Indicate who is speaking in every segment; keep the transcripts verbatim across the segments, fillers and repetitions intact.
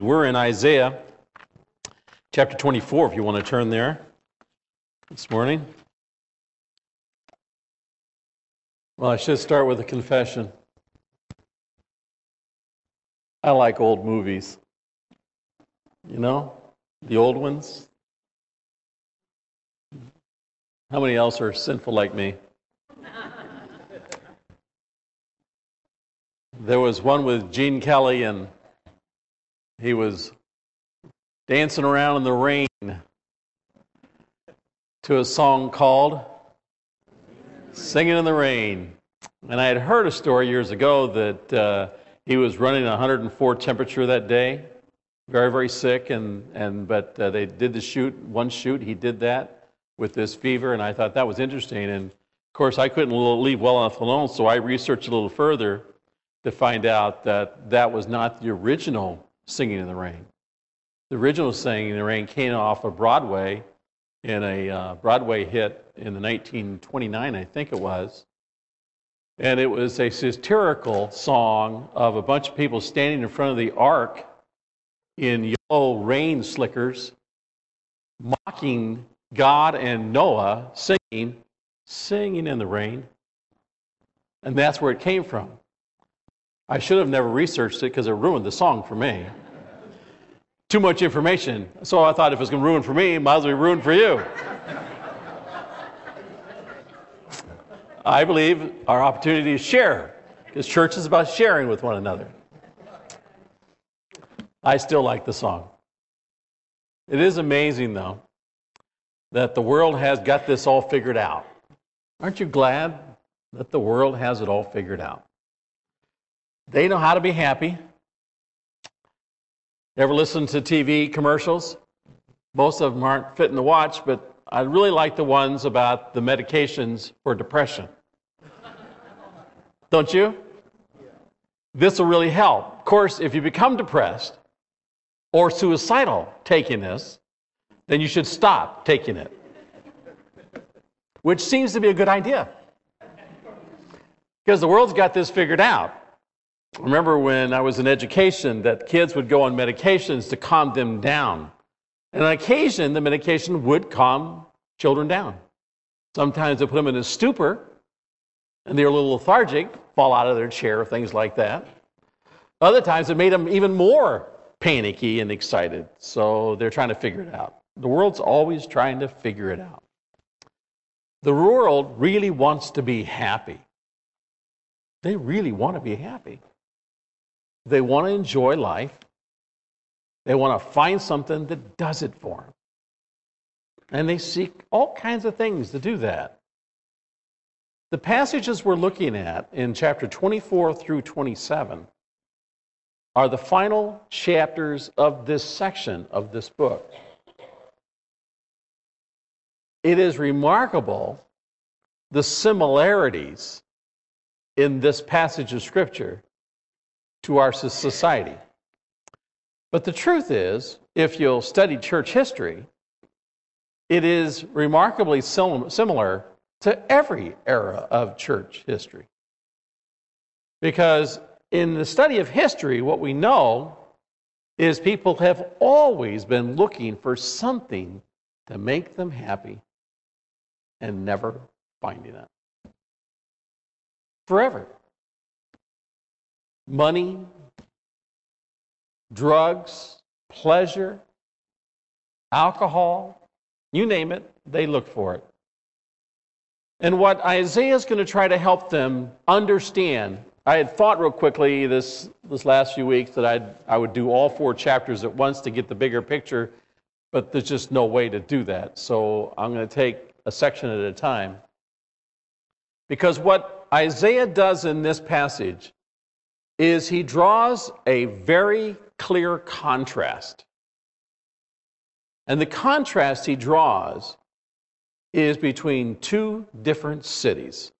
Speaker 1: We're in Isaiah chapter twenty-four, if you want to turn there this morning. Well, I should start with a confession. I like old movies. You know, the old ones. How many else are sinful like me? There was one with Gene Kelly, and he was dancing around in the rain to a song called Singing in the Rain. And I had heard a story years ago that uh, he was running one hundred four temperature that day, very, very sick, and, and but uh, they did the shoot, one shoot, he did that with this fever, and I thought that was interesting. And of course, I couldn't leave well enough alone, so I researched a little further to find out that that was not the original Singing in the Rain. The original Singing in the Rain came off of Broadway in a uh, Broadway hit in the nineteen twenty-nine, I think it was. And it was a satirical song of a bunch of people standing in front of the ark in yellow rain slickers, mocking God and Noah, singing, singing in the rain. And that's where it came from. I should have never researched it because it ruined the song for me. Too much information. So I thought if it was going to ruin for me, it might as well be ruined for you. I believe our opportunity to share, because church is about sharing with one another. I still like the song. It is amazing, though, that the world has got this all figured out. Aren't you glad that the world has it all figured out? They know how to be happy. Ever listen to T V commercials? Most of them aren't fitting to watch, but I really like the ones about the medications for depression. Don't you? This will really help. Of course, if you become depressed or suicidal taking this, then you should stop taking it, which seems to be a good idea, because the world's got this figured out. I remember when I was in education that kids would go on medications to calm them down. And on occasion, the medication would calm children down. Sometimes they put them in a stupor, and they're a little lethargic, fall out of their chair, things like that. Other times, it made them even more panicky and excited. So they're trying to figure it out. The world's always trying to figure it out. The world really wants to be happy. They really want to be happy. They want to enjoy life. They want to find something that does it for them. And they seek all kinds of things to do that. The passages we're looking at in chapter twenty-four through twenty-seven are the final chapters of this section of this book. It is remarkable the similarities in this passage of Scripture to our society. But the truth is, if you'll study church history, it is remarkably sim- similar to every era of church history. Because in the study of history, what we know is people have always been looking for something to make them happy and never finding it. Forever. Money, drugs, pleasure, alcohol, you name it, they look for it. And what Isaiah is going to try to help them understand, I had thought real quickly this, this last few weeks that I'd, I would do all four chapters at once to get the bigger picture, but there's just no way to do that. So I'm going to take a section at a time. Because what Isaiah does in this passage is he draws a very clear contrast. And the contrast he draws is between two different cities,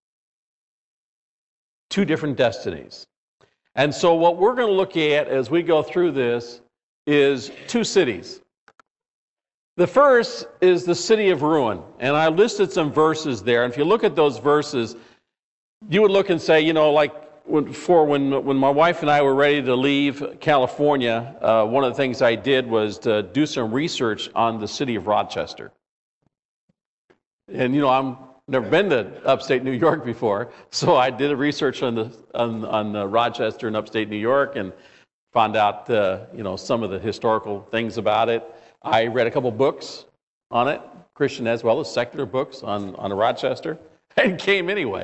Speaker 1: two different destinies. And so what we're going to look at as we go through this is two cities. The first is the city of ruin, and I listed some verses there. And if you look at those verses, you would look and say, you know, like when, for when, when my wife and I were ready to leave California, uh, one of the things I did was to do some research on the city of Rochester. And, you know, I'm never been to upstate New York before, so I did a research on the on, on uh, Rochester and upstate New York and found out, uh, you know, some of the historical things about it. I read a couple books on it, Christian as well as secular books on, on Rochester, and came anyway.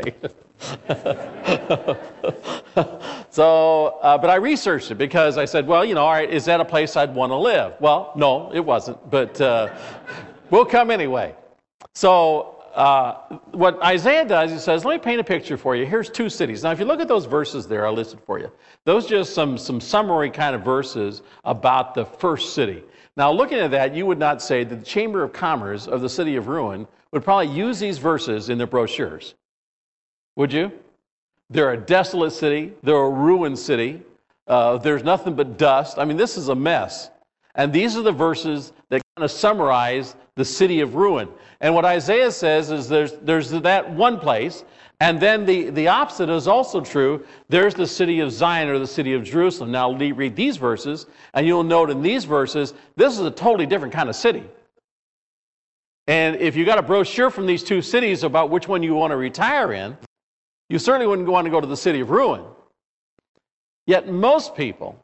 Speaker 1: so, uh, but I researched it because I said, well, you know, all right, is that a place I'd want to live? Well, no, it wasn't, but uh, we'll come anyway. So uh, what Isaiah does, he says, let me paint a picture for you. Here's two cities. Now, if you look at those verses there, I listed for you. Those are just some, some summary kind of verses about the first city. Now, looking at that, you would not say that the Chamber of Commerce of the city of Rouen would probably use these verses in their brochures. Would you? They're a desolate city. They're a ruined city. Uh, there's nothing but dust. I mean, this is a mess. And these are the verses that kind of summarize the city of Rouen. And what Isaiah says is there's, there's that one place, and then the, the opposite is also true. There's the city of Zion, or the city of Jerusalem. Now, read these verses, and you'll note in these verses, this is a totally different kind of city. And if you got a brochure from these two cities about which one you want to retire in, you certainly wouldn't want to go to the city of Rouen. Yet most people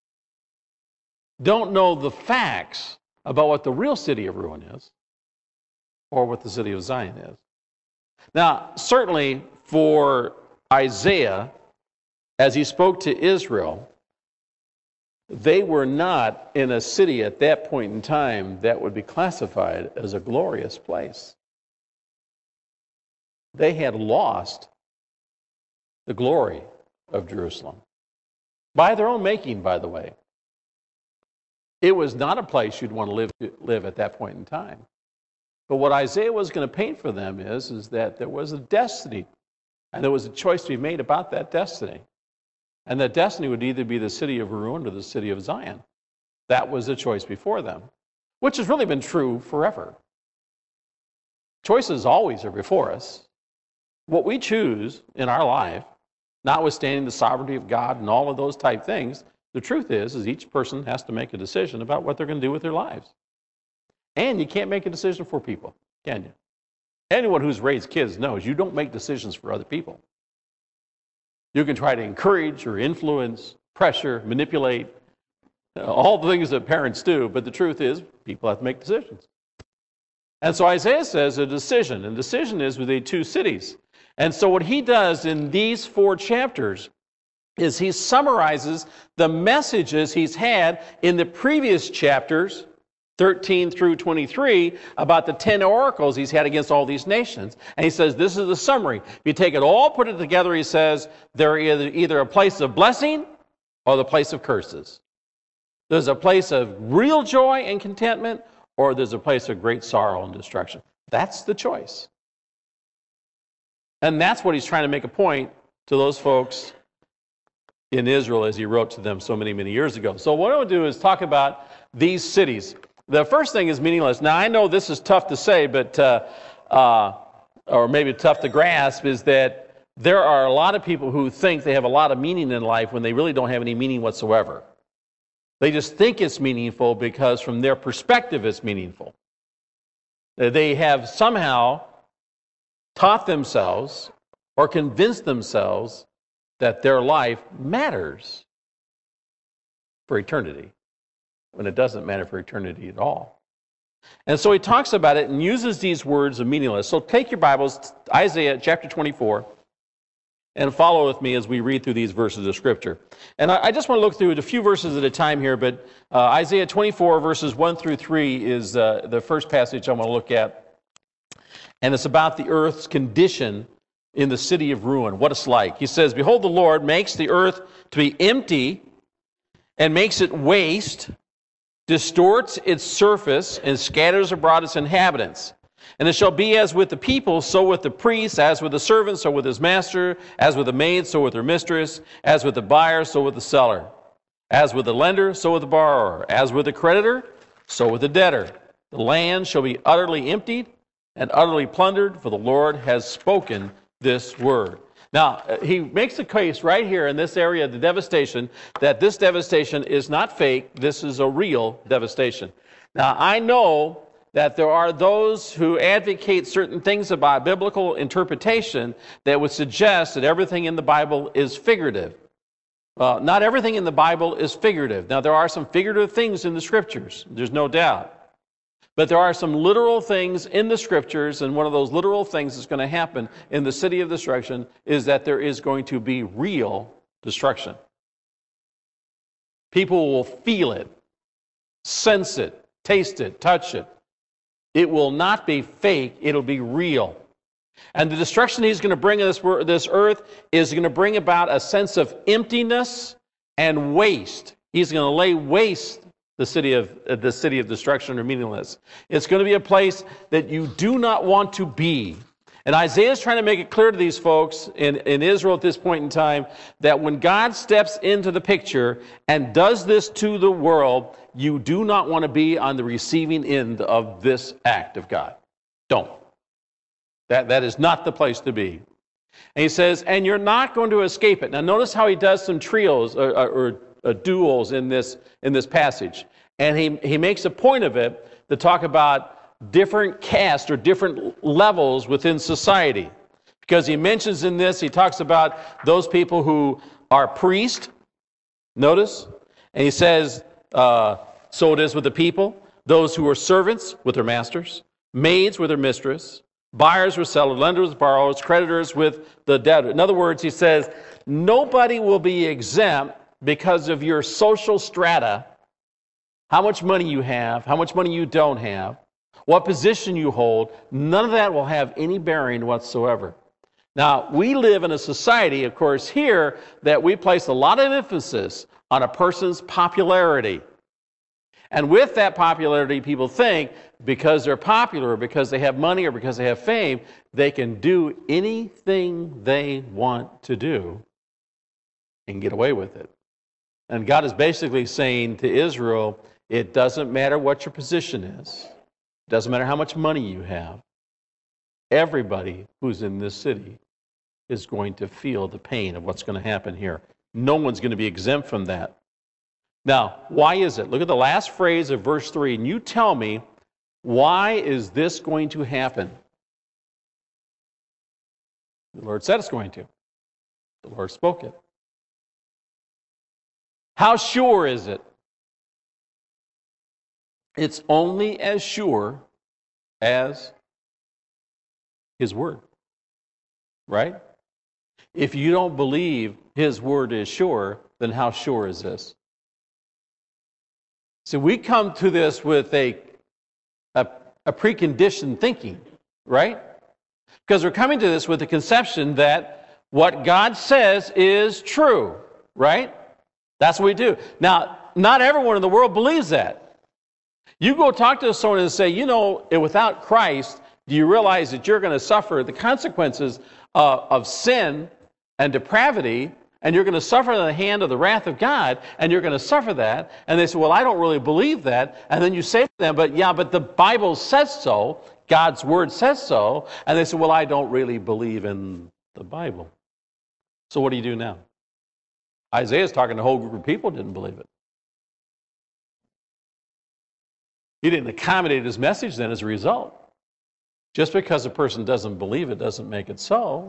Speaker 1: don't know the facts about what the real city of Rouen is or what the city of Zion is. Now, certainly for Isaiah, as he spoke to Israel, they were not in a city at that point in time that would be classified as a glorious place. They had lost the glory of Jerusalem. By their own making, by the way. It was not a place you'd want to live, live at that point in time. But what Isaiah was going to paint for them is, is that there was a destiny, and there was a choice to be made about that destiny. And that destiny would either be the city of Rouen or the city of Zion. That was the choice before them, which has really been true forever. Choices always are before us. What we choose in our life, notwithstanding the sovereignty of God and all of those type things, the truth is, is each person has to make a decision about what they're going to do with their lives. And you can't make a decision for people, can you? Anyone who's raised kids knows you don't make decisions for other people. You can try to encourage or influence, pressure, manipulate, all the things that parents do, but the truth is, people have to make decisions. And so Isaiah says a decision, and decision is within two cities. And so what he does in these four chapters is he summarizes the messages he's had in the previous chapters, thirteen through twenty-three, about the ten oracles he's had against all these nations. And he says, this is the summary. If you take it all, put it together, he says, they're either, either a place of blessing or the place of curses. There's a place of real joy and contentment, or there's a place of great sorrow and destruction. That's the choice. And that's what he's trying to make a point to those folks in Israel as he wrote to them so many, many years ago. So what I want to do is talk about these cities. The first thing is meaningless. Now, I know this is tough to say, but uh, uh, or maybe tough to grasp, is that there are a lot of people who think they have a lot of meaning in life when they really don't have any meaning whatsoever. They just think it's meaningful because from their perspective it's meaningful. They have somehow taught themselves or convinced themselves that their life matters for eternity, when it doesn't matter for eternity at all. And so he talks about it and uses these words of meaningless. So take your Bibles, Isaiah chapter twenty-four, and follow with me as we read through these verses of Scripture. And I, I just want to look through it a few verses at a time here, but uh, Isaiah twenty-four, verses one through three is uh, the first passage I want to look at. And it's about the earth's condition in the city of Rouen, what it's like. He says, behold, the Lord makes the earth to be empty and makes it waste, distorts its surface, and scatters abroad its inhabitants. And it shall be as with the people, so with the priest, as with the servant, so with his master, as with the maid, so with her mistress, as with the buyer, so with the seller, as with the lender, so with the borrower, as with the creditor, so with the debtor. The land shall be utterly emptied and utterly plundered, for the Lord has spoken this word. Now, he makes a case right here in this area of the devastation that this devastation is not fake. This is a real devastation. Now, I know that there are those who advocate certain things about biblical interpretation that would suggest that everything in the Bible is figurative. Well, not everything in the Bible is figurative. Now, there are some figurative things in the Scriptures. There's no doubt. But there are some literal things in the Scriptures, and one of those literal things that's going to happen in the city of destruction is that there is going to be real destruction. People will feel it, sense it, taste it, touch it. It will not be fake, it'll be real. And the destruction he's going to bring in this, this earth is going to bring about a sense of emptiness and waste. He's going to lay waste the city of uh, the city of destruction or meaningless. It's going to be a place that you do not want to be. And Isaiah is trying to make it clear to these folks in, in Israel at this point in time that when God steps into the picture and does this to the world, you do not want to be on the receiving end of this act of God. Don't. That, that is not the place to be. And he says, and you're not going to escape it. Now notice how he does some trios or, or, or uh, duels in this, in this passage. And he, he makes a point of it to talk about different castes or different levels within society. Because he mentions in this, he talks about those people who are priests, notice, and he says, uh, so it is with the people, those who are servants with their masters, maids with their mistress, buyers with sellers, lenders with borrowers, creditors with the debtor. In other words, he says, nobody will be exempt because of your social strata, how much money you have, how much money you don't have, what position you hold. None of that will have any bearing whatsoever. Now, we live in a society, of course, here that we place a lot of emphasis on a person's popularity. And with that popularity, people think because they're popular or because they have money or because they have fame, they can do anything they want to do and get away with it. And God is basically saying to Israel, it doesn't matter what your position is. It doesn't matter how much money you have. Everybody who's in this city is going to feel the pain of what's going to happen here. No one's going to be exempt from that. Now, why is it? Look at the last phrase of verse three, and you tell me, why is this going to happen? The Lord said it's going to. The Lord spoke it. How sure is it? It's only as sure as His Word. Right? If you don't believe His Word is sure, then how sure is this? So we come to this with a, a, a preconditioned thinking, right? Because we're coming to this with the conception that what God says is true, right? That's what we do. Now, not everyone in the world believes that. You go talk to someone and say, you know, without Christ, do you realize that you're going to suffer the consequences uh, of sin and depravity, and you're going to suffer the hand of the wrath of God, and you're going to suffer that? And they say, well, I don't really believe that. And then you say to them, but yeah, but the Bible says so. God's Word says so. And they say, well, I don't really believe in the Bible. So what do you do now? Isaiah's talking to a whole group of people who didn't believe it. He didn't accommodate his message then as a result. Just because a person doesn't believe it doesn't make it so.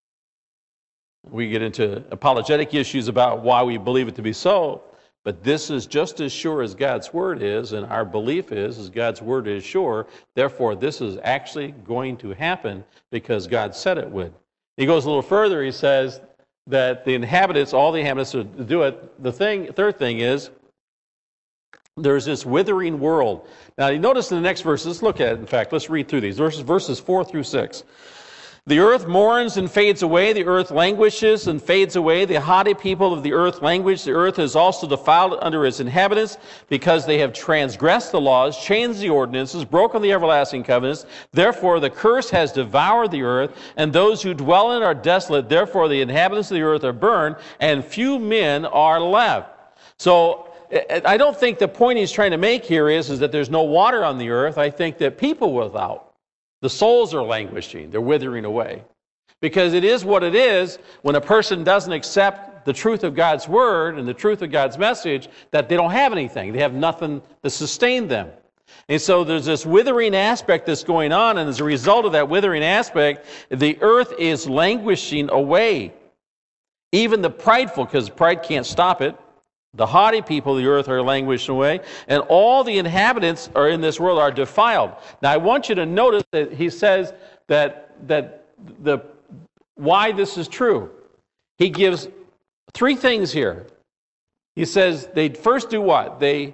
Speaker 1: We get into apologetic issues about why we believe it to be so, but this is just as sure as God's Word is, and our belief is, is God's Word is sure. Therefore, this is actually going to happen because God said it would. He goes a little further. He says that the inhabitants, all the inhabitants will do it. The thing, third thing is, there's this withering world. Now, you notice in the next verse, let's look at it. In fact, let's read through these verses, verses four through six. The earth mourns and fades away. The earth languishes and fades away. The haughty people of the earth languish. The earth is also defiled under its inhabitants because they have transgressed the laws, changed the ordinances, broken the everlasting covenants. Therefore, the curse has devoured the earth, and those who dwell in it are desolate. Therefore, the inhabitants of the earth are burned, and few men are left. So, I don't think the point he's trying to make here is, is that there's no water on the earth. I think that people without. The souls are languishing. They're withering away. Because it is what it is when a person doesn't accept the truth of God's word and the truth of God's message, that they don't have anything. They have nothing to sustain them. And so there's this withering aspect that's going on, and as a result of that withering aspect, the earth is languishing away. Even the prideful, because pride can't stop it, the haughty people of the earth are languishing away, and all the inhabitants are in this world are defiled. Now I want you to notice that he says that that the why this is true. He gives three things here. He says they first do what? They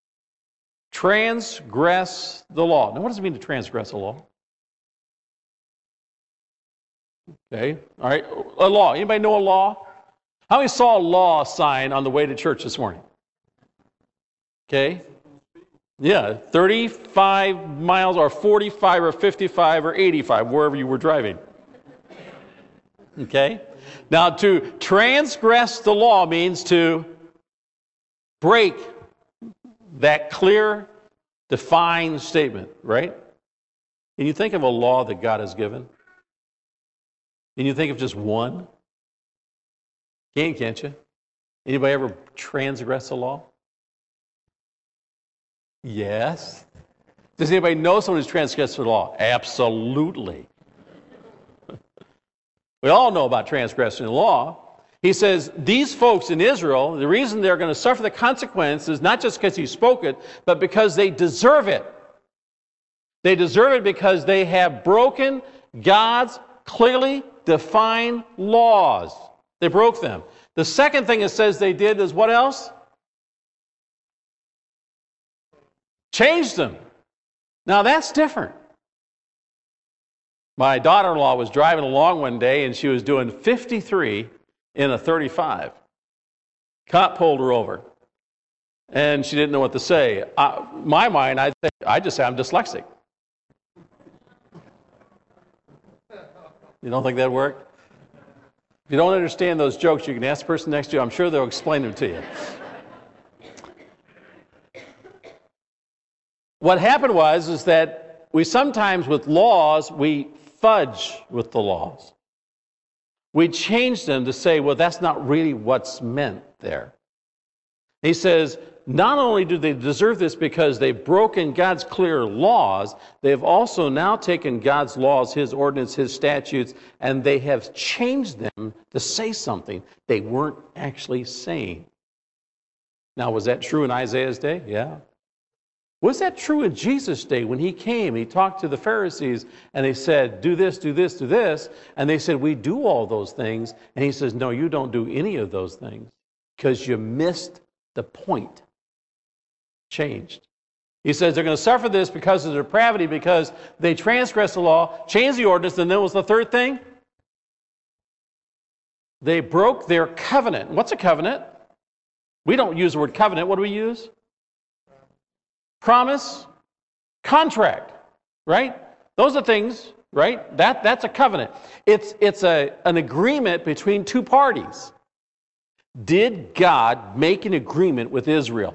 Speaker 1: transgress the law. Now what does it mean to transgress a law? Okay, all right, a law. Anybody know a law? How many saw a law sign on the way to church this morning? Okay, yeah, thirty-five miles or forty-five or fifty-five or eighty-five, wherever you were driving. Okay, now to transgress the law means to break that clear, defined statement, right? Can you think of a law that God has given? Can you think of just one? Can, can't you? Anybody ever transgress a law? Yes. Does anybody know someone who's transgressed the law? Absolutely. We all know about transgressing the law. He says, these folks in Israel, the reason they're going to suffer the consequence is not just because he spoke it, but because they deserve it. They deserve it because they have broken God's clearly defined laws. They broke them. The second thing it says they did is what else? Changed them. Now that's different. My daughter-in-law was driving along one day and she was doing fifty-three in a thirty-five. Cop pulled her over. And she didn't know what to say. Uh, my mind, I'd say, I'd just say I'm dyslexic. You don't think that'd work? If you don't understand those jokes, you can ask the person next to you. I'm sure they'll explain them to you. What happened was is that we sometimes, with laws, we fudge with the laws. We change them to say, well, that's not really what's meant there. He says, not only do they deserve this because they've broken God's clear laws, they've also now taken God's laws, His ordinance, His statutes, and they have changed them to say something they weren't actually saying. Now, was that true in Isaiah's day? Yeah. Was that true in Jesus' day when He came? He talked to the Pharisees and they said, do this, do this, do this. And they said, we do all those things. And He says, no, you don't do any of those things because you missed the point. Changed. He says they're going to suffer this because of their depravity, because they transgressed the law, changed the ordinance, and then what was the third thing? They broke their covenant. What's a covenant? We don't use the word covenant. What do we use? Promise, contract, right? Those are things, right? That, that's a covenant. It's, it's a, an agreement between two parties. Did God make an agreement with Israel?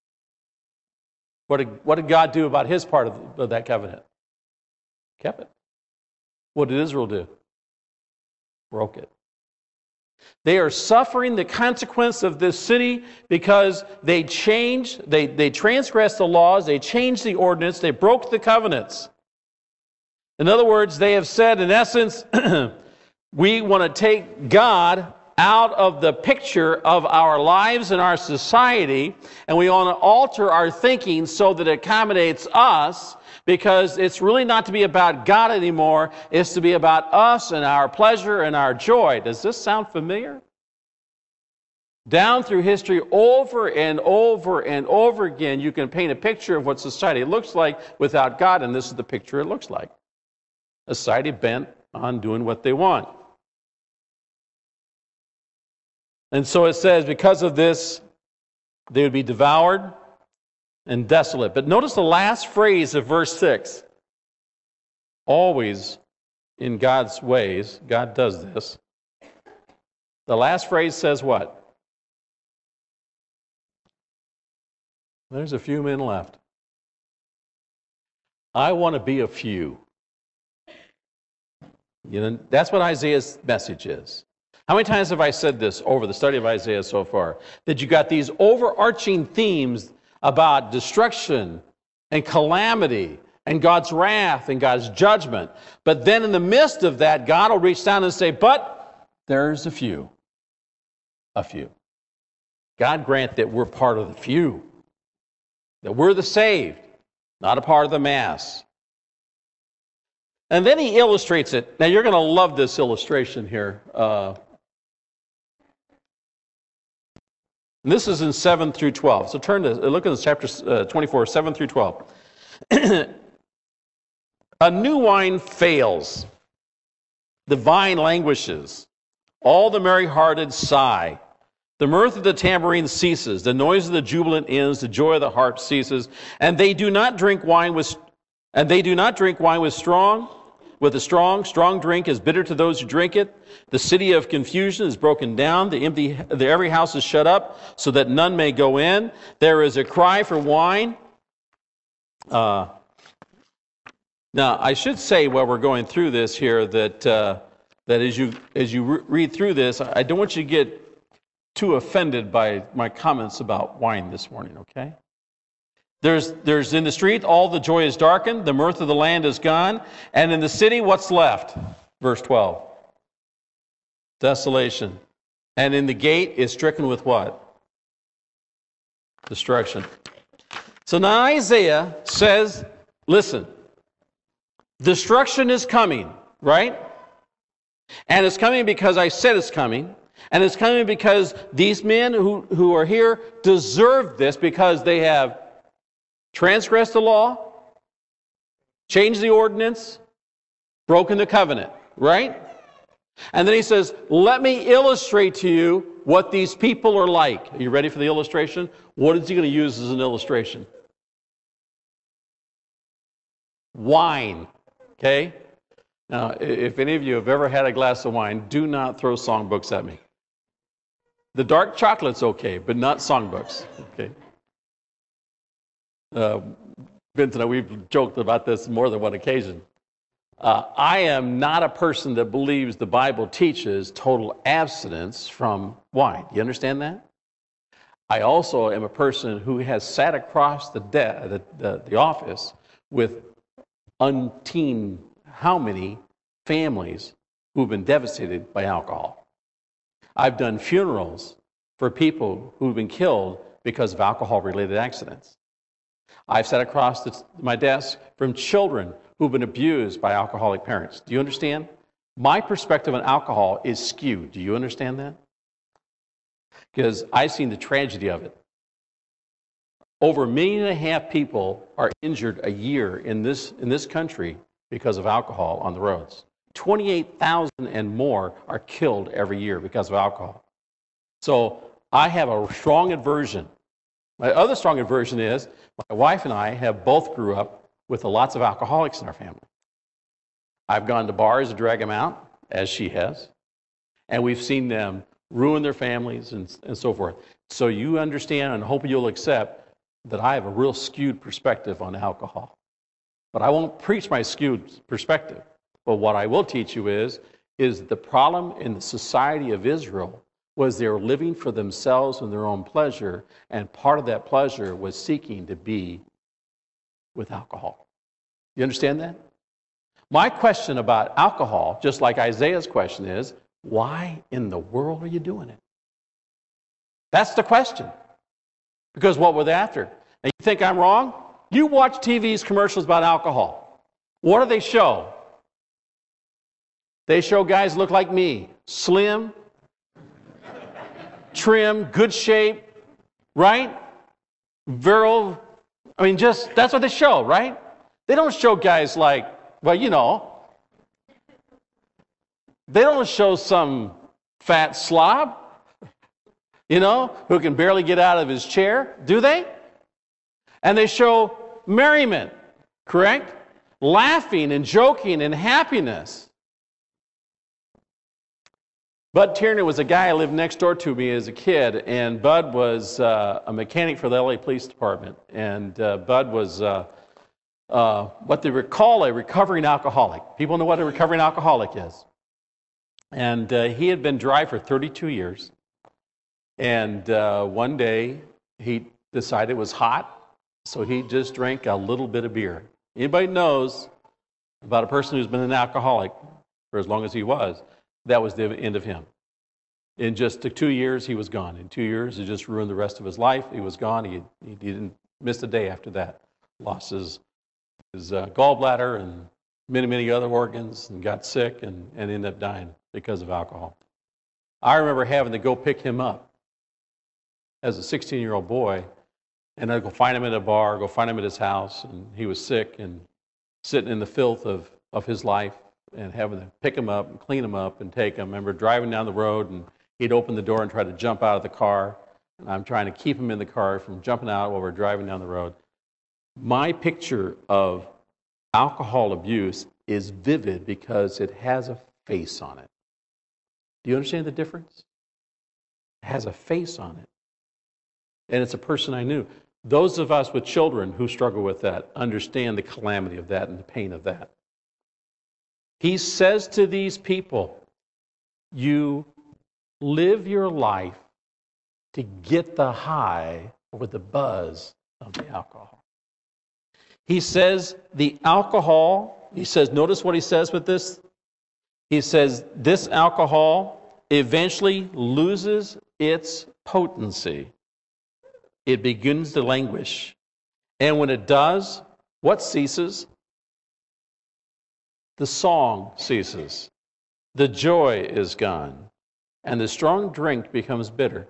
Speaker 1: What did, what did God do about His part of, of that covenant? Kept it. What did Israel do? Broke it. They are suffering the consequence of this city because they changed, they, they transgressed the laws, they changed the ordinance, they broke the covenants. In other words, they have said, in essence, we want to take God out of the picture of our lives and our society, and we want to alter our thinking so that it accommodates us, because it's really not to be about God anymore, it's to be about us and our pleasure and our joy. Does this sound familiar? Down through history, over and over and over again, you can paint a picture of what society looks like without God, and this is the picture it looks like. A society bent on doing what they want. And so it says, because of this, they would be devoured and desolate. But notice the last phrase of verse six. Always in God's ways, God does this. The last phrase says what? There's a few men left. I want to be a few. You know, that's what Isaiah's message is. How many times have I said this over the study of Isaiah so far? That you got these overarching themes about destruction and calamity and God's wrath and God's judgment. But then in the midst of that, God will reach down and say, but there's a few. A few. God grant that we're part of the few. That we're the saved, not a part of the mass. And then he illustrates it. Now you're going to love this illustration here. Uh, this is in seven through twelve. So turn to, look at chapter uh, twenty-four, seven through twelve. A new wine fails. The vine languishes. All the merry-hearted sigh. The mirth of the tambourine ceases. The noise of the jubilant ends. The joy of the harp ceases. And they do not drink wine with, and they do not drink wine with strong. With the strong, strong drink is bitter to those who drink it. The city of confusion is broken down. The empty, the every house is shut up, so that none may go in. There is a cry for wine. Uh, now, I should say while we're going through this here that uh, that as you as you re- read through this, I don't want you to get too offended by my comments about wine this morning. Okay. There's, there's in the street, all the joy is darkened, the mirth of the land is gone, and in the city, what's left? Verse twelve. Desolation. And in the gate is stricken with what? Destruction. So now Isaiah says, listen, destruction is coming, right? And it's coming because I said it's coming. And it's coming because these men who, who are here deserve this because they have transgressed the law, changed the ordinance, broken the covenant, right? And then he says, let me illustrate to you what these people are like. Are you ready for the illustration? What is he going to use as an illustration? Wine, okay? Now, if any of you have ever had a glass of wine, do not throw songbooks at me. The dark chocolate's okay, but not songbooks, okay? Uh, Vince and I, we've joked about this more than one occasion. Uh, I am not a person that believes the Bible teaches total abstinence from wine. You understand that? I also am a person who has sat across the, de- the, the, the office with umpteen how many families who've been devastated by alcohol. I've done funerals for people who've been killed because of alcohol-related accidents. I've sat across the, my desk from children who've been abused by alcoholic parents. Do you understand? My perspective on alcohol is skewed. Do you understand that? Because I've seen the tragedy of it. Over a million and a half people are injured a year in this, in this country because of alcohol on the roads. twenty-eight thousand and more are killed every year because of alcohol. So I have a strong aversion. My other strong aversion is my wife and I have both grew up with lots of alcoholics in our family. I've gone to bars to drag them out, as she has, and we've seen them ruin their families and, and so forth. So you understand, and hope you'll accept, that I have a real skewed perspective on alcohol. But I won't preach my skewed perspective. But what I will teach you is, is the problem in the society of Israel was they were living for themselves and their own pleasure, and part of that pleasure was seeking to be with alcohol. You understand that? My question about alcohol, just like Isaiah's question, is, why in the world are you doing it? That's the question. Because what we're after. And you think I'm wrong? You watch T V's commercials about alcohol. What do they show? They show guys look like me, slim, trim, good shape, right? Virile. I mean, just, that's what they show, right? They don't show guys like, well, you know, they don't show some fat slob, you know, who can barely get out of his chair, do they? And they show merriment, correct? Laughing and joking and happiness. Bud Tierney was a guy who lived next door to me as a kid, and Bud was uh, a mechanic for the L A Police Department. And uh, Bud was uh, uh, what they would call a recovering alcoholic. People know what a recovering alcoholic is. And uh, he had been dry for thirty-two years. And uh, one day, he decided it was hot, so he just drank a little bit of beer. Anybody knows about a person who's been an alcoholic for as long as he was, that was the end of him. In just two years, he was gone. In two years, it just ruined the rest of his life. He was gone. He, he didn't miss a day after that. Lost his, his uh, gallbladder and many, many other organs, and got sick and, and ended up dying because of alcohol. I remember having to go pick him up as a sixteen-year-old boy, and I'd go find him at a bar, go find him at his house, and he was sick and sitting in the filth of, of his life, and having to pick him up and clean him up and take him. I remember driving down the road, and he'd open the door and try to jump out of the car, and I'm trying to keep him in the car from jumping out while we're driving down the road. My picture of alcohol abuse is vivid because it has a face on it. Do you understand the difference? It has a face on it. And it's a person I knew. Those of us with children who struggle with that understand the calamity of that and the pain of that. He says to these people, you live your life to get the high or the buzz of the alcohol. He says the alcohol, he says, notice what he says with this. He says this alcohol eventually loses its potency. It begins to languish. And when it does, what ceases? The song ceases. The joy is gone. And the strong drink becomes bitter.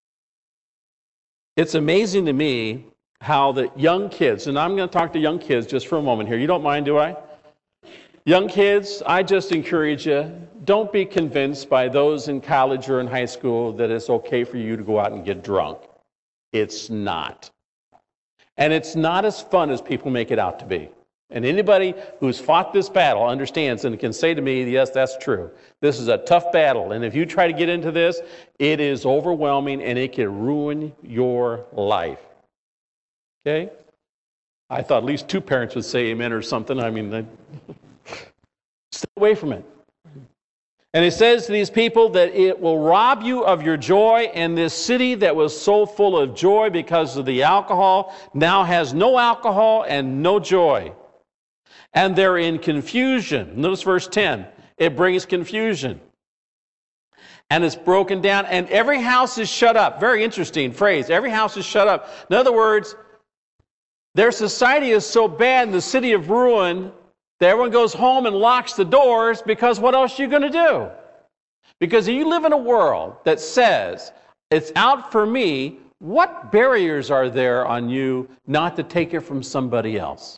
Speaker 1: It's amazing to me how the young kids, and I'm going to talk to young kids just for a moment here. You don't mind, do I? Young kids, I just encourage you, don't be convinced by those in college or in high school that it's okay for you to go out and get drunk. It's not. And it's not as fun as people make it out to be. And anybody who's fought this battle understands and can say to me, yes, that's true. This is a tough battle. And if you try to get into this, it is overwhelming and it can ruin your life. Okay? I thought at least two parents would say amen or something. I mean, they... stay away from it. And it says to these people that it will rob you of your joy, and this city that was so full of joy because of the alcohol now has no alcohol and no joy. And they're in confusion. Notice verse ten. It brings confusion. And it's broken down, and every house is shut up. Very interesting phrase. Every house is shut up. In other words, their society is so bad in the city of ruin that everyone goes home and locks the doors, because what else are you going to do? Because if you live in a world that says, it's out for me, what barriers are there on you not to take it from somebody else?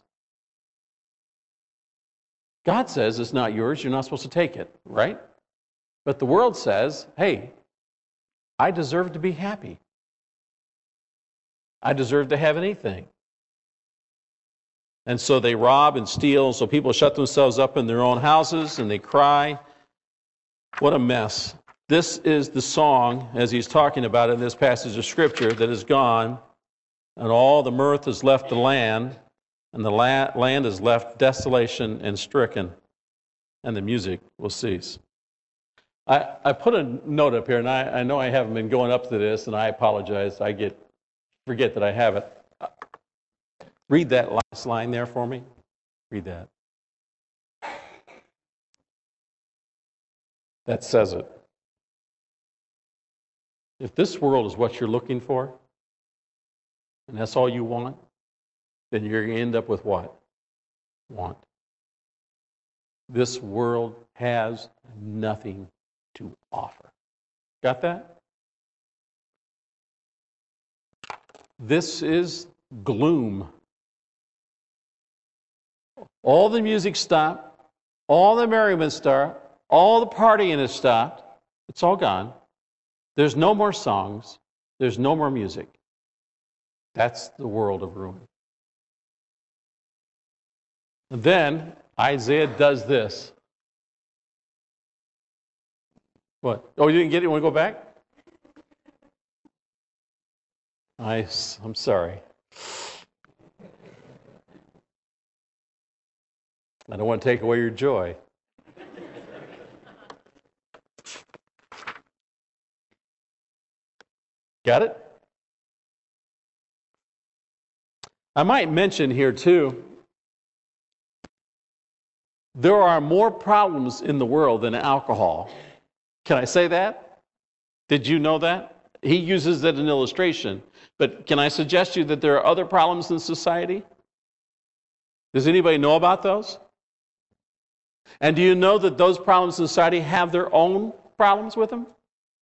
Speaker 1: God says it's not yours, you're not supposed to take it, right? But the world says, hey, I deserve to be happy. I deserve to have anything. And so they rob and steal, so people shut themselves up in their own houses and they cry. What a mess. This is the song, as he's talking about in this passage of Scripture, that is gone, and all the mirth has left the land, and the la- land is left desolation and stricken, and the music will cease. I, I put a note up here, and I, I know I haven't been going up to this, and I apologize. I get forget that I have it. Read that last line there for me. Read that. That says it. If this world is what you're looking for, and that's all you want, then you're going to end up with what? Want. This world has nothing to offer. Got that? This is gloom. All the music stopped. All the merriment stopped. All the partying has stopped. It's all gone. There's no more songs. There's no more music. That's the world of ruin. And then Isaiah does this. What? Oh, you didn't get it? You want to go back? I, I'm sorry. I don't want to take away your joy. Got it? I might mention here too, there are more problems in the world than alcohol. Can I say that? Did you know that? He uses that as an illustration. But can I suggest to you that there are other problems in society? Does anybody know about those? And do you know that those problems in society have their own problems with them?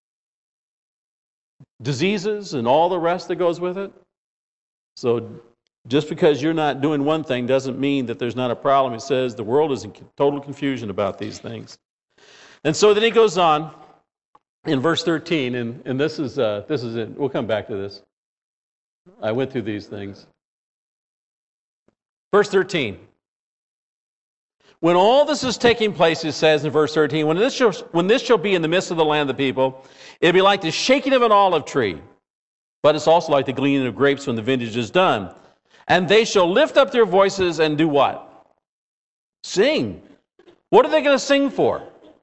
Speaker 1: Diseases and all the rest that goes with it? So just because you're not doing one thing doesn't mean that there's not a problem. He says the world is in total confusion about these things. And so then he goes on in verse thirteen, and, and this is uh, this is it. We'll come back to this. I went through these things. Verse thirteen. When all this is taking place, it says in verse thirteen, when this shall, when this shall be in the midst of the land of the people, it'll be like the shaking of an olive tree. But it's also like the gleaning of grapes when the vintage is done. And they shall lift up their voices and do what? Sing. What are they going to sing for?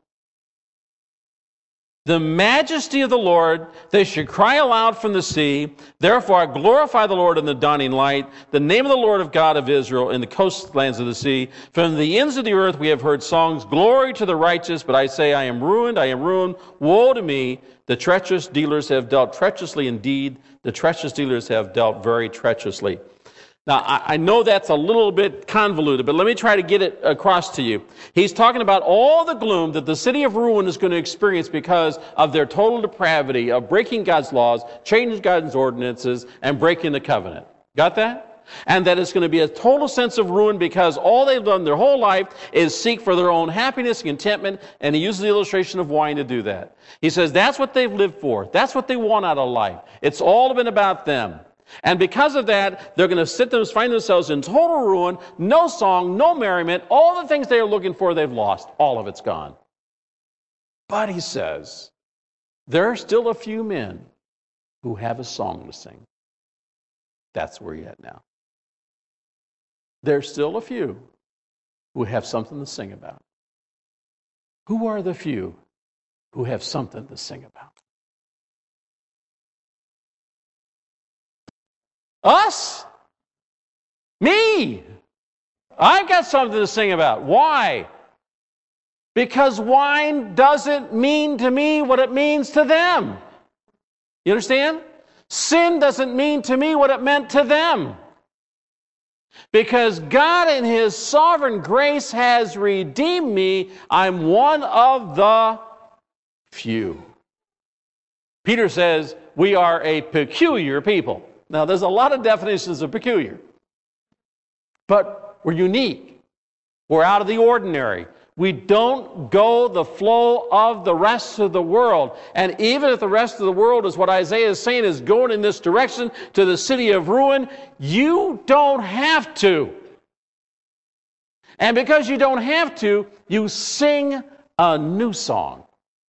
Speaker 1: The majesty of the Lord, they should cry aloud from the sea. Therefore I glorify the Lord in the dawning light, the name of the Lord of God of Israel in the coastlands of the sea. From the ends of the earth we have heard songs, glory to the righteous, but I say I am ruined, I am ruined, woe to me. The treacherous dealers have dealt treacherously indeed. The treacherous dealers have dealt very treacherously. Now, I know that's a little bit convoluted, but let me try to get it across to you. He's talking about all the gloom that the city of ruin is going to experience because of their total depravity of breaking God's laws, changing God's ordinances, and breaking the covenant. Got that? And that it's going to be a total sense of ruin because all they've done their whole life is seek for their own happiness and contentment, and he uses the illustration of wine to do that. He says that's what they've lived for. That's what they want out of life. It's all been about them. And because of that, they're going to sit there and find themselves in total ruin, no song, no merriment, all the things they are looking for, they've lost. All of it's gone. But he says, there are still a few men who have a song to sing. That's where you're at now. There's still a few who have something to sing about. Who are the few who have something to sing about? Us? Me? I've got something to sing about. Why? Because wine doesn't mean to me what it means to them. You understand? Sin doesn't mean to me what it meant to them. Because God in His sovereign grace has redeemed me. I'm one of the few. Peter says we are a peculiar people. Now, there's a lot of definitions of peculiar. But we're unique. We're out of the ordinary. We don't go the flow of the rest of the world. And even if the rest of the world is what Isaiah is saying is going in this direction to the city of ruin, you don't have to. And because you don't have to, you sing a new song.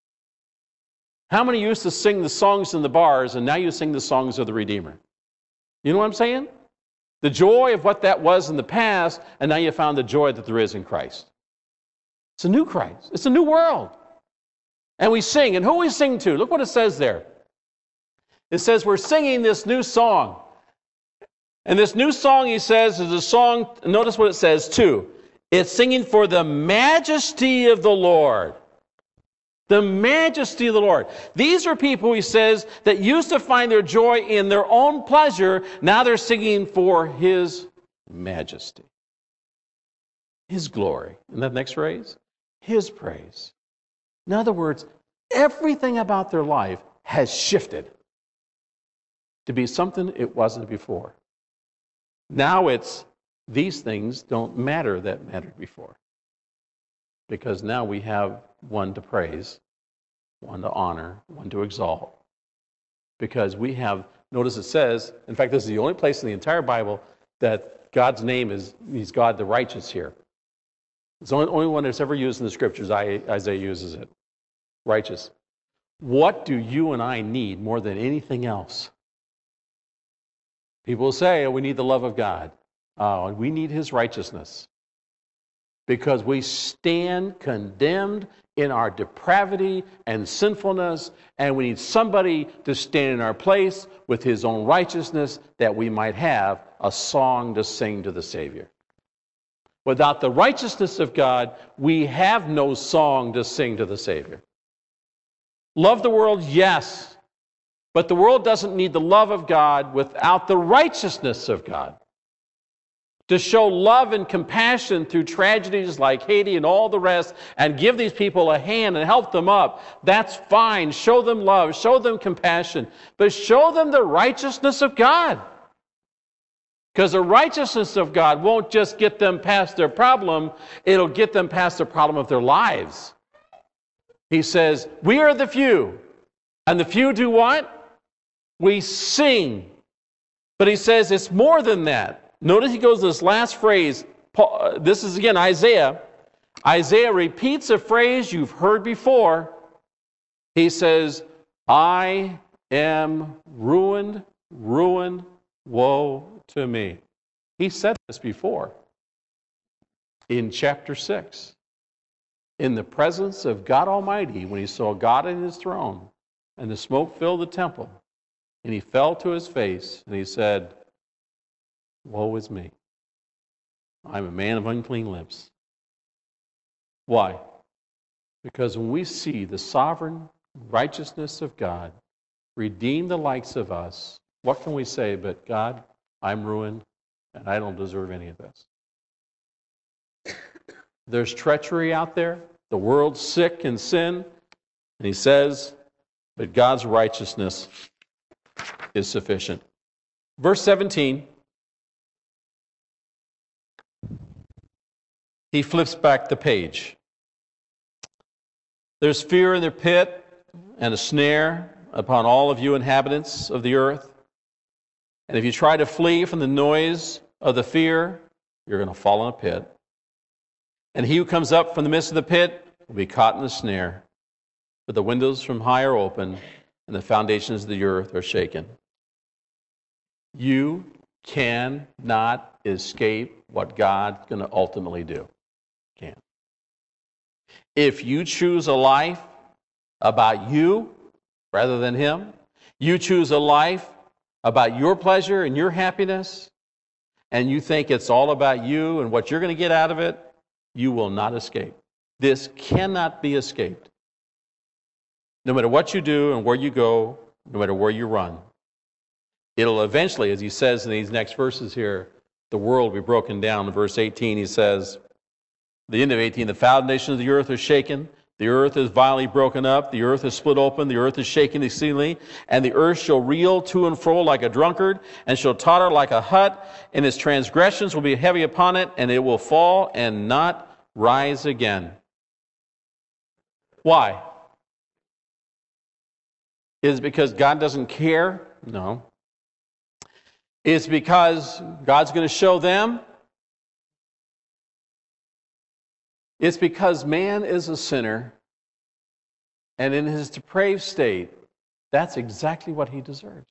Speaker 1: How many used to sing the songs in the bars and now you sing the songs of the Redeemer? You know what I'm saying? The joy of what that was in the past, and now you found the joy that there is in Christ. It's a new Christ. It's a new world. And we sing. And who we sing to? Look what it says there. It says we're singing this new song. And this new song, he says, is a song, notice what it says too. It's singing for the majesty of the Lord. The majesty of the Lord. These are people, he says, that used to find their joy in their own pleasure. Now they're singing for His majesty. His glory. And that next phrase? His praise. In other words, everything about their life has shifted to be something it wasn't before. Now it's, these things don't matter that mattered before. Because now we have one to praise, one to honor, one to exalt. Because we have, notice it says, in fact, this is the only place in the entire Bible that God's name is, He's God the righteous here. It's the only, only one that's ever used in the Scriptures. Isaiah uses it. Righteous. What do you and I need more than anything else? People say, oh, we need the love of God. Oh, we need His righteousness. because we stand condemned in our depravity and sinfulness, and we need somebody to stand in our place with his own righteousness that we might have a song to sing to the Savior. Without the righteousness of God, we have no song to sing to the Savior. Love the world, yes, but the world doesn't need the love of God without the righteousness of God. To show love and compassion through tragedies like Haiti and all the rest, and give these people a hand and help them up, that's fine. Show them love, show them compassion, but show them the righteousness of God. Because the righteousness of God won't just get them past their problem, it'll get them past the problem of their lives. He says, we are the few. And the few do what? We sing. But he says it's more than that. Notice he goes to this last phrase. Paul, this is again Isaiah. Isaiah repeats a phrase you've heard before. He says, I am ruined, ruined, woe to me. He said this before in chapter six. In the presence of God Almighty, when he saw God in his throne, and the smoke filled the temple, and he fell to his face, and he said, woe is me. I'm a man of unclean lips. Why? Because when we see the sovereign righteousness of God redeem the likes of us, what can we say but, God, I'm ruined, and I don't deserve any of this. There's treachery out there. The world's sick in sin. And he says, but God's righteousness is sufficient. Verse seventeen. He flips back the page. There's fear in the pit and a snare upon all of you inhabitants of the earth. And if you try to flee from the noise of the fear, you're going to fall in a pit. And he who comes up from the midst of the pit will be caught in the snare. But the windows from high are open, and the foundations of the earth are shaken. You cannot escape what God's going to ultimately do. Can't. If you choose a life about you rather than him, you choose a life about your pleasure and your happiness, and you think it's all about you and what you're going to get out of it, you will not escape. This cannot be escaped. No matter what you do and where you go, no matter where you run, it'll eventually, as he says in these next verses here, the world will be broken down. In verse eighteen, he says, the end of eighteen, the foundations of the earth are shaken, the earth is violently broken up, the earth is split open, the earth is shaken exceedingly, and the earth shall reel to and fro like a drunkard, and shall totter like a hut, and its transgressions will be heavy upon it, and it will fall and not rise again. Why? Is it because God doesn't care? No. Is it because God's going to show them? It's because man is a sinner, and in his depraved state, that's exactly what he deserves.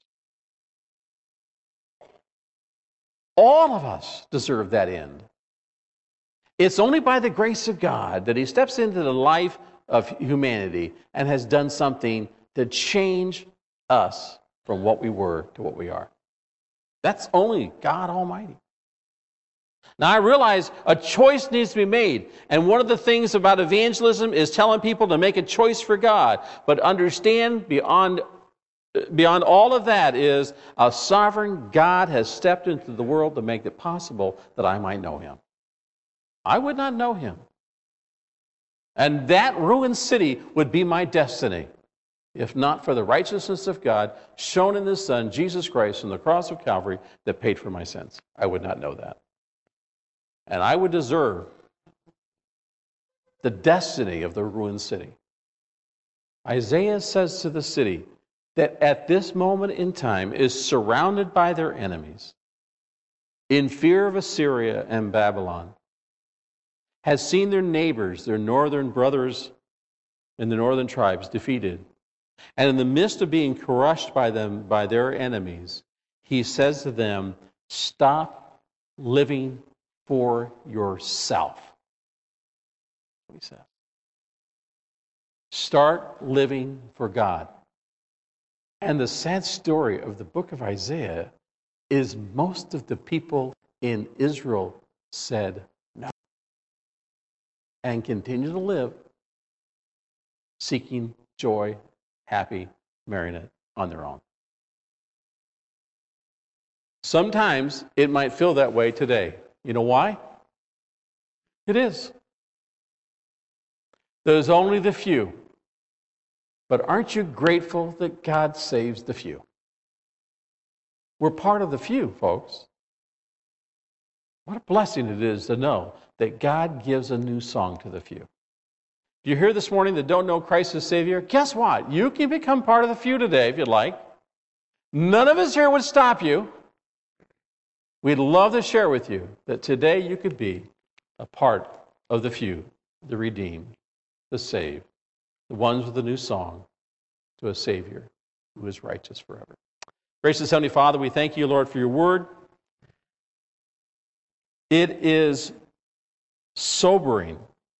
Speaker 1: All of us deserve that end. It's only by the grace of God that he steps into the life of humanity and has done something to change us from what we were to what we are. That's only God Almighty. Now, I realize a choice needs to be made. And one of the things about evangelism is telling people to make a choice for God. But understand, beyond, beyond all of that is a sovereign God has stepped into the world to make it possible that I might know him. I would not know him. And that ruined city would be my destiny, if not for the righteousness of God shown in his Son, Jesus Christ, on the cross of Calvary that paid for my sins. I would not know that. And I would deserve the destiny of the ruined city. Isaiah says to the city that at this moment in time is surrounded by their enemies, in fear of Assyria and Babylon, has seen their neighbors, their northern brothers in the northern tribes, defeated. And in the midst of being crushed by them, by their enemies, he says to them, stop living for yourself. what he says. Start living for God. And the sad story of the book of Isaiah is most of the people in Israel said no and continue to live seeking joy, happy, merriment on their own. Sometimes it might feel that way today. You know why? It is. There's only the few. But aren't you grateful that God saves the few? We're part of the few, folks. What a blessing it is to know that God gives a new song to the few. If you're here this morning that don't know Christ as Savior, guess what? You can become part of the few today if you'd like. None of us here would stop you. We'd love to share with you that today you could be a part of the few, the redeemed, the saved, the ones with a new song to a Savior who is righteous forever. Gracious Heavenly Father, we thank you, Lord, for your word. It is sobering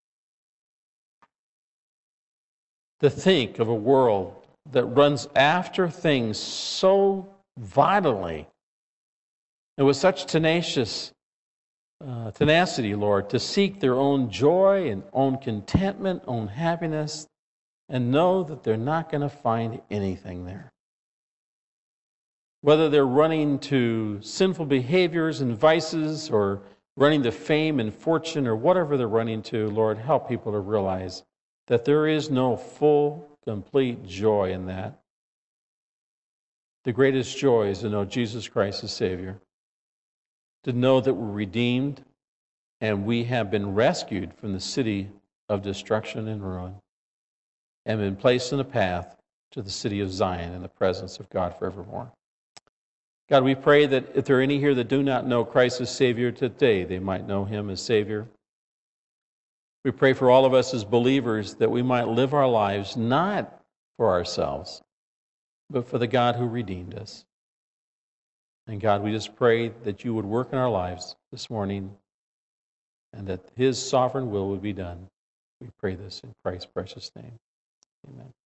Speaker 1: to think of a world that runs after things so vitally and with such tenacious uh, tenacity, Lord, to seek their own joy and own contentment, own happiness, and know that they're not going to find anything there. Whether they're running to sinful behaviors and vices or running to fame and fortune or whatever they're running to, Lord, help people to realize that there is no full, complete joy in that. The greatest joy is to know Jesus Christ as Savior, to know that we're redeemed and we have been rescued from the city of destruction and ruin and been placed in a path to the city of Zion in the presence of God forevermore. God, we pray that if there are any here that do not know Christ as Savior today, they might know Him as Savior. We pray for all of us as believers that we might live our lives not for ourselves, but for the God who redeemed us. And God, we just pray that you would work in our lives this morning and that His sovereign will would be done. We pray this in Christ's precious name. Amen.